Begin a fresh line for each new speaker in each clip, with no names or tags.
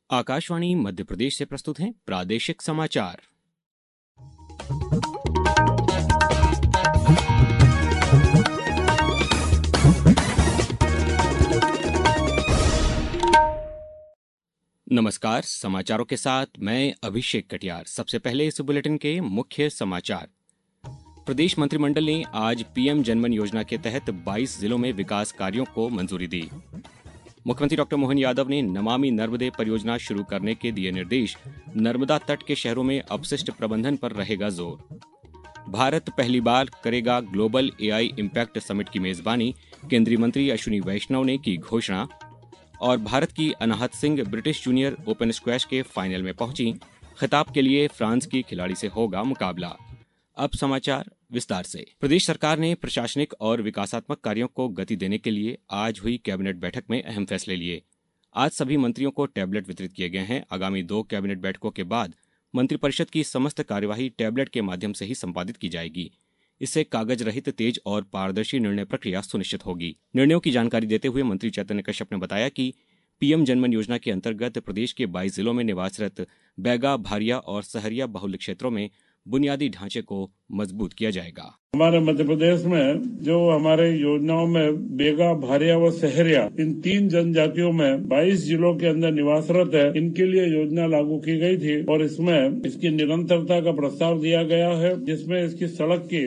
आकाशवाणी मध्य प्रदेश से प्रस्तुत हैं प्रादेशिक समाचार। नमस्कार, समाचारों के साथ मैं अभिषेक कटियार। सबसे पहले इस बुलेटिन के मुख्य समाचार। प्रदेश मंत्रिमंडल ने आज पीएम जनमन योजना के तहत 22 जिलों में विकास कार्यों को मंजूरी दी। मुख्यमंत्री डॉक्टर मोहन यादव ने नमामि नर्मदे परियोजना शुरू करने के दिए निर्देश। नर्मदा तट के शहरों में अपशिष्ट प्रबंधन पर रहेगा जोर। भारत पहली बार करेगा ग्लोबल एआई इम्पैक्ट समिट की मेजबानी। केंद्रीय मंत्री अश्विनी वैष्णव ने की घोषणा। और भारत की Anahat Singh British junior open squash के फाइनल में पहुंची। खिताब के लिए फ्रांस की खिलाड़ी से होगा मुकाबला। अब समाचार विस्तार से। प्रदेश सरकार ने प्रशासनिक और विकासात्मक कार्यों को गति देने के लिए आज हुई कैबिनेट बैठक में अहम फैसले लिए। आज सभी मंत्रियों को टैबलेट वितरित किए गए हैं। आगामी 2 कैबिनेट बैठकों के बाद मंत्रिपरिषद की समस्त कार्यवाही टैबलेट के माध्यम से ही संपादित की जाएगी। इससे कागज रहित, तेज और पारदर्शी निर्णय प्रक्रिया सुनिश्चित होगी। निर्णयों की जानकारी देते हुए मंत्री चैतन्य कश्यप ने बताया कि पीएम जनमन योजना के अंतर्गत प्रदेश के 22 जिलों में निवासरत बैगा, भारिया और सहरिया बाहुल्य क्षेत्रों में बुनियादी ढांचे को मजबूत किया जाएगा।
हमारे मध्य प्रदेश में जो हमारे योजनाओं में बेगा, भारिया व सहरिया, इन 3 जनजातियों में 22 जिलों के अंदर निवासरत है, इनके लिए योजना लागू की गई थी और इसमें इसकी निरंतरता का प्रस्ताव दिया गया है, जिसमें इसकी सड़क की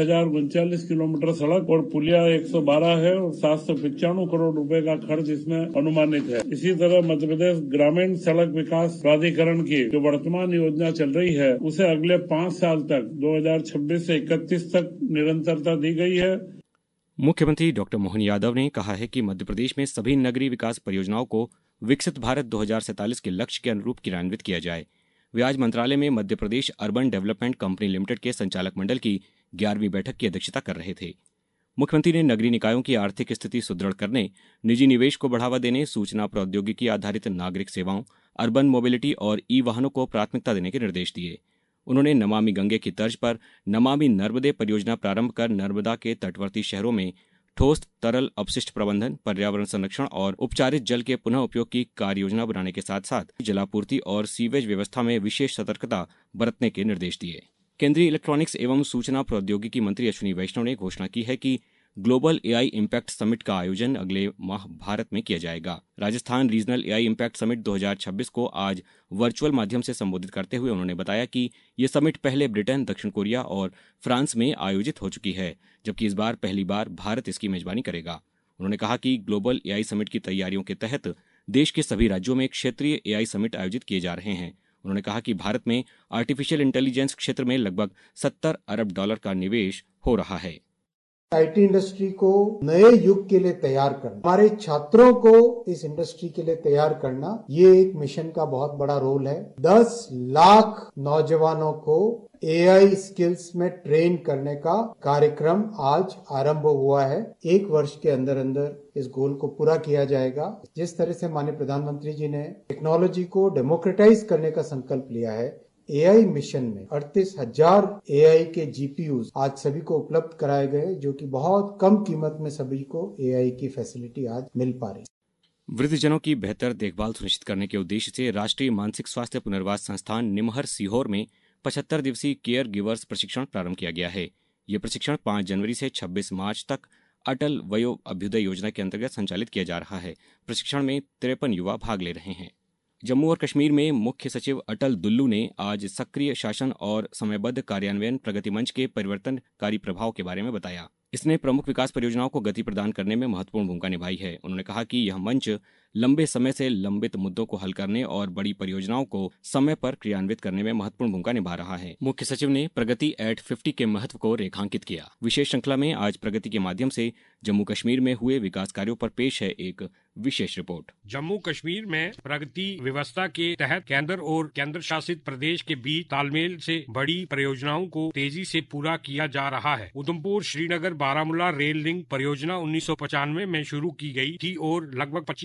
1039 किलोमीटर सड़क और पुलिया 112 है और 795 करोड़ रुपए का खर्च इसमें अनुमानित है। इसी तरह मध्य प्रदेश ग्रामीण सड़क विकास प्राधिकरण की जो वर्तमान योजना चल रही है, उसे अगले 5 साल तक 2026 से 31 तक निरंतरता दी गई है।
मुख्यमंत्री डॉक्टर मोहन यादव ने कहा है कि मध्य प्रदेश में सभी नगरीय विकास परियोजनाओं को विकसित भारत 2047 के लक्ष्य के अनुरूप क्रियान्वित किया जाए। वे आज मंत्रालय में Madhya Pradesh urban development company limited के संचालक मंडल की 11वीं बैठक की अध्यक्षता कर रहे थे। मुख्यमंत्री ने नगरीय निकायों की आर्थिक स्थिति सुदृढ़ करने, निजी निवेश को बढ़ावा देने, सूचना प्रौद्योगिकी आधारित नागरिक सेवाओं, अर्बन मोबिलिटी और ई वाहनों को प्राथमिकता देने के निर्देश दिए। उन्होंने नमामि गंगे की तर्ज पर नमामि नर्मदे परियोजना प्रारंभ कर नर्मदा के तटवर्ती शहरों में ठोस तरल अपशिष्ट प्रबंधन, पर्यावरण संरक्षण और उपचारित जल के पुनः उपयोग की कार्य योजना बनाने के साथ साथ जलापूर्ति और सीवेज व्यवस्था में विशेष सतर्कता बरतने के निर्देश दिए। केंद्रीय इलेक्ट्रॉनिक्स एवं सूचना प्रौद्योगिकी मंत्री अश्विनी वैष्णव ने घोषणा की है कि ग्लोबल एआई इम्पैक्ट समिट का आयोजन अगले माह भारत में किया जाएगा। Rajasthan regional AI impact summit 2026 को आज वर्चुअल माध्यम से संबोधित करते हुए उन्होंने बताया कि ये समिट पहले ब्रिटेन, दक्षिण कोरिया और फ्रांस में आयोजित हो चुकी है, जबकि इस बार पहली बार भारत इसकी मेजबानी करेगा। उन्होंने कहा कि ग्लोबल एआई समिट की तैयारियों के तहत देश के सभी राज्यों में क्षेत्रीय एआई समिट आयोजित किए जा रहे हैं। उन्होंने कहा कि भारत में आर्टिफिशियल इंटेलिजेंस क्षेत्र में लगभग $70 अरब का निवेश हो रहा है।
आईटी इंडस्ट्री को नए युग के लिए तैयार करना, हमारे छात्रों को इस इंडस्ट्री के लिए तैयार करना, ये एक मिशन का बहुत बड़ा रोल है। 10 लाख नौजवानों को एआई स्किल्स में ट्रेन करने का कार्यक्रम आज आरंभ हुआ है। 1 वर्ष के अंदर अंदर इस गोल को पूरा किया जाएगा। जिस तरह से माननीय प्रधानमंत्री जी ने टेक्नोलॉजी को डेमोक्रेटाइज करने का संकल्प लिया है, एआई मिशन में 38,000 एआई के जीपीयूज आज सभी को उपलब्ध कराए गए, जो कि बहुत कम कीमत में सभी को एआई की फैसिलिटी आज मिल पा रही।
वृद्धजनों की बेहतर देखभाल सुनिश्चित करने के उद्देश्य से राष्ट्रीय मानसिक स्वास्थ्य पुनर्वास संस्थान निमहर सीहोर में 75 दिवसीय केयर गिवर्स प्रशिक्षण प्रारंभ किया गया है। ये प्रशिक्षण 5 जनवरी से 26 मार्च तक अटल वयो अभ्युदय योजना के अंतर्गत संचालित किया जा रहा है। प्रशिक्षण में 53 युवा भाग ले रहे हैं। जम्मू और कश्मीर में मुख्य सचिव अटल दुल्लू ने आज सक्रिय शासन और समयबद्ध कार्यान्वयन प्रगति मंच के परिवर्तनकारी प्रभाव के बारे में बताया। इसने प्रमुख विकास परियोजनाओं को गति प्रदान करने में महत्वपूर्ण भूमिका निभाई है। उन्होंने कहा कि यह मंच लंबे समय से लंबित मुद्दों को हल करने और बड़ी परियोजनाओं को समय पर क्रियान्वित करने में महत्वपूर्ण भूमिका निभा रहा है। मुख्य सचिव ने प्रगति एट 50 के महत्व को रेखांकित किया। विशेष श्रृंखला में आज प्रगति के माध्यम से जम्मू कश्मीर में हुए विकास कार्यों पर पेश है एक विशेष रिपोर्ट।
जम्मू कश्मीर में प्रगति व्यवस्था के तहत केंद्र और केंद्र शासित प्रदेश के बीच तालमेल से बड़ी परियोजनाओं को तेजी से पूरा किया जा रहा है। उधमपुर श्रीनगर बारामूला रेल लिंक परियोजना 1995 में शुरू की गई थी और लगभग 25 सालों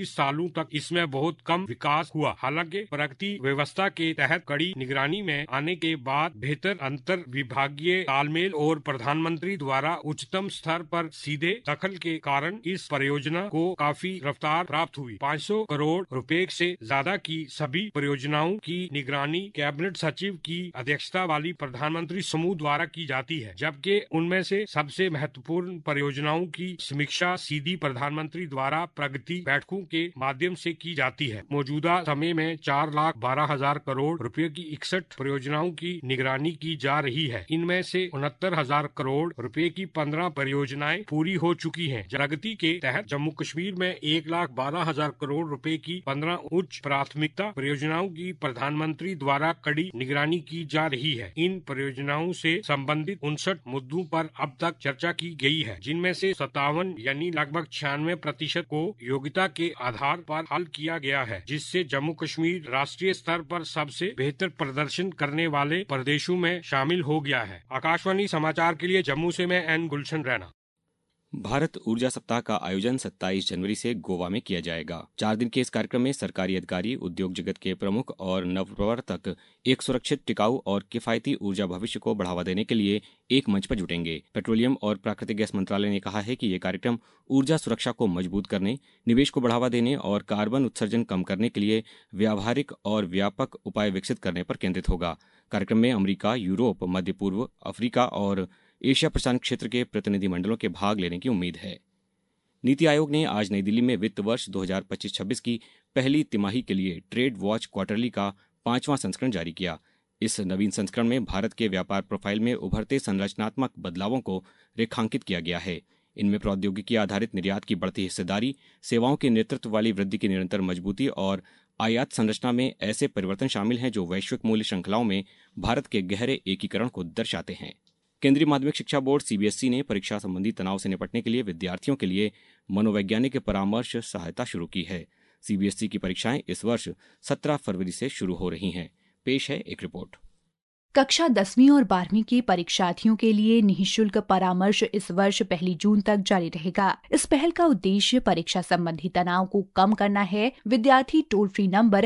सालों तक इसमें बहुत कम विकास हुआ। हालांकि प्रगति व्यवस्था के तहत कड़ी निगरानी में आने के बाद बेहतर अंतर विभागीय तालमेल और प्रधानमंत्री द्वारा उच्चतम स्तर पर सीधे दखल के कारण इस परियोजना को काफी रफ्तार प्राप्त हुई। 500 करोड़ रुपए से ज्यादा की सभी परियोजनाओं की निगरानी कैबिनेट सचिव की अध्यक्षता वाली प्रधानमंत्री समूह द्वारा की जाती है, जबकि उनमें से सबसे महत्वपूर्ण परियोजनाओं की समीक्षा सीधी प्रधानमंत्री द्वारा प्रगति बैठकों के माध्यम से की जाती है। मौजूदा समय में 4,12,000 करोड़ रुपए की 61 परियोजनाओं की निगरानी की जा रही है। इनमें से 69,000 करोड़ रुपए की 15 परियोजनाएं पूरी हो चुकी हैं। प्रगति के तहत जम्मू कश्मीर में 1,12,000 करोड़ रुपए की 15 उच्च प्राथमिकता परियोजनाओं की प्रधानमंत्री द्वारा कड़ी निगरानी की जा रही है। इन परियोजनाओं से संबंधित 59 मुद्दों पर अब तक चर्चा की गई है, जिनमें से 57 यानी लगभग 96% को योग्यता के आधार पर हल किया गया है, जिससे जम्मू कश्मीर राष्ट्रीय स्तर पर सबसे बेहतर प्रदर्शन करने वाले प्रदेशों में शामिल हो गया है। आकाशवाणी समाचार के लिए जम्मू से मैं एन गुलशन रैना।
भारत ऊर्जा सप्ताह का आयोजन 27 जनवरी से गोवा में किया जाएगा। 4 दिन के इस कार्यक्रम में सरकारी अधिकारी, उद्योग जगत के प्रमुख और नवप्रवर्तक एक सुरक्षित, टिकाऊ और किफायती ऊर्जा भविष्य को बढ़ावा देने के लिए एक मंच पर जुटेंगे। पेट्रोलियम और प्राकृतिक गैस मंत्रालय ने कहा है कि ये कार्यक्रम ऊर्जा सुरक्षा को मजबूत करने, निवेश को बढ़ावा देने और कार्बन उत्सर्जन कम करने के लिए व्यावहारिक और व्यापक उपाय विकसित करने पर केंद्रित होगा। कार्यक्रम में अमेरिका, यूरोप, मध्य पूर्व, अफ्रीका और एशिया प्रशांत क्षेत्र के प्रतिनिधिमंडलों के भाग लेने की उम्मीद है। नीति आयोग ने आज नई दिल्ली में वित्त वर्ष 2025-26 की पहली तिमाही के लिए ट्रेड वॉच क्वार्टरली का 5वां संस्करण जारी किया। इस नवीन संस्करण में भारत के व्यापार प्रोफाइल में उभरते संरचनात्मक बदलावों को रेखांकित किया गया है। इनमें प्रौद्योगिकी आधारित निर्यात की बढ़ती हिस्सेदारी, सेवाओं के नेतृत्व वाली वृद्धि की निरंतर मजबूती और आयात संरचना में ऐसे परिवर्तन शामिल हैं जो वैश्विक मूल्य श्रृंखलाओं में भारत के गहरे एकीकरण को दर्शाते हैं। केंद्रीय माध्यमिक शिक्षा बोर्ड सीबीएसई ने परीक्षा संबंधी तनाव से निपटने के लिए विद्यार्थियों के लिए मनोवैज्ञानिक परामर्श सहायता शुरू की है। सीबीएसई की परीक्षाएं इस वर्ष 17 फरवरी से शुरू हो रही हैं। पेश है एक रिपोर्ट।
कक्षा 10वीं और 12वीं के परीक्षार्थियों के लिए निःशुल्क परामर्श इस वर्ष 1 जून तक जारी रहेगा। इस पहल का उद्देश्य परीक्षा संबंधी तनाव को कम करना है। विद्यार्थी टोल फ्री नंबर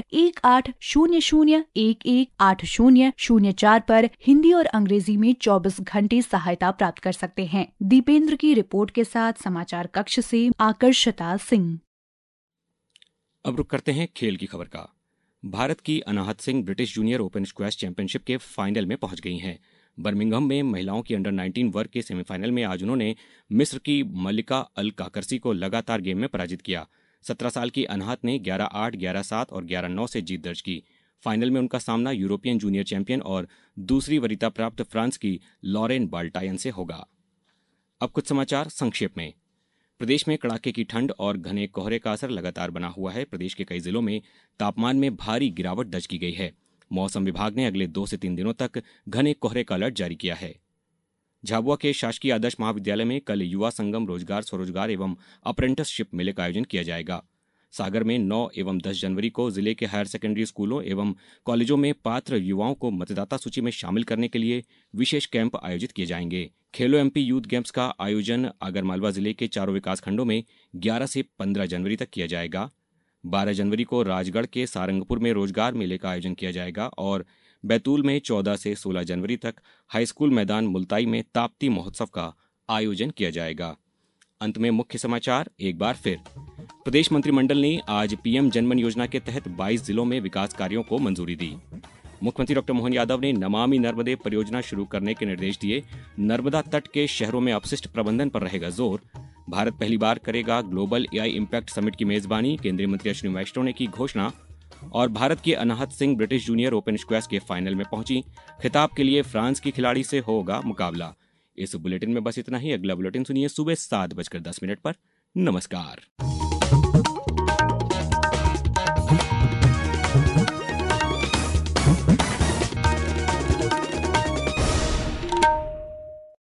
1800-118004 पर हिंदी और अंग्रेजी में 24 घंटे सहायता प्राप्त कर सकते हैं। दीपेंद्र की रिपोर्ट के साथ समाचार कक्ष से आकर्षता सिंह।
अब रुक करते हैं खेल की खबर का। भारत की Anahat Singh British junior open squash championship के फाइनल में पहुंच गई हैं। बर्मिंघम में महिलाओं की अंडर 19 वर्ग के सेमीफाइनल में आज उन्होंने मिस्र की मलिका अल काकरसी को लगातार गेम में पराजित किया। 17 साल की अनाहत ने 11-8, 11-7 और 11-9 से जीत दर्ज की। फाइनल में उनका सामना यूरोपियन जूनियर चैंपियन और दूसरी वरीयता प्राप्त फ्रांस की लॉरेन बाल्टायन से होगा। अब कुछ समाचार संक्षेप में। प्रदेश में कड़ाके की ठंड और घने कोहरे का असर लगातार बना हुआ है। प्रदेश के कई जिलों में तापमान में भारी गिरावट दर्ज की गई है। मौसम विभाग ने अगले 2 से 3 दिनों तक घने कोहरे का अलर्ट जारी किया है। झाबुआ के शासकीय आदर्श महाविद्यालय में कल युवा संगम रोजगार, स्वरोजगार एवं अप्रेंटिसशिप मेले का आयोजन किया जाएगा। सागर में 9 एवं 10 जनवरी को जिले के हायर सेकेंडरी स्कूलों एवं कॉलेजों में पात्र युवाओं को मतदाता सूची में शामिल करने के लिए विशेष कैंप आयोजित किए जाएंगे। खेलो एमपी यूथ गेम्स का आयोजन आगरमालवा जिले के चारों विकास खंडों में 11 से 15 जनवरी तक किया जाएगा। 12 जनवरी को राजगढ़ के सारंगपुर में रोजगार मेले का आयोजन किया जाएगा और बैतूल में 14 से 16 जनवरी तक हाईस्कूल मैदान मुल्ताई में ताप्ती महोत्सव का आयोजन किया जाएगा। अंत में मुख्य समाचार एक बार फिर। प्रदेश मंत्रिमंडल ने आज पीएम जनमन योजना के तहत 22 जिलों में विकास कार्यों को मंजूरी दी। मुख्यमंत्री डॉक्टर मोहन यादव ने नमामि नर्मदे परियोजना शुरू करने के निर्देश दिए। नर्मदा तट के शहरों में अपशिष्ट प्रबंधन पर रहेगा जोर। भारत पहली बार करेगा ग्लोबल एआई इम्पैक्ट समिट की मेजबानी, केंद्रीय मंत्री अश्विनी वैष्णव ने की घोषणा। और भारत की Anahat Singh British junior open squash के फाइनल में पहुंची। खिताब के लिए फ्रांस की खिलाड़ी से होगा मुकाबला। इस बुलेटिन में बस इतना ही। अगला बुलेटिन सुनिए सुबह 7:10 पर। नमस्कार।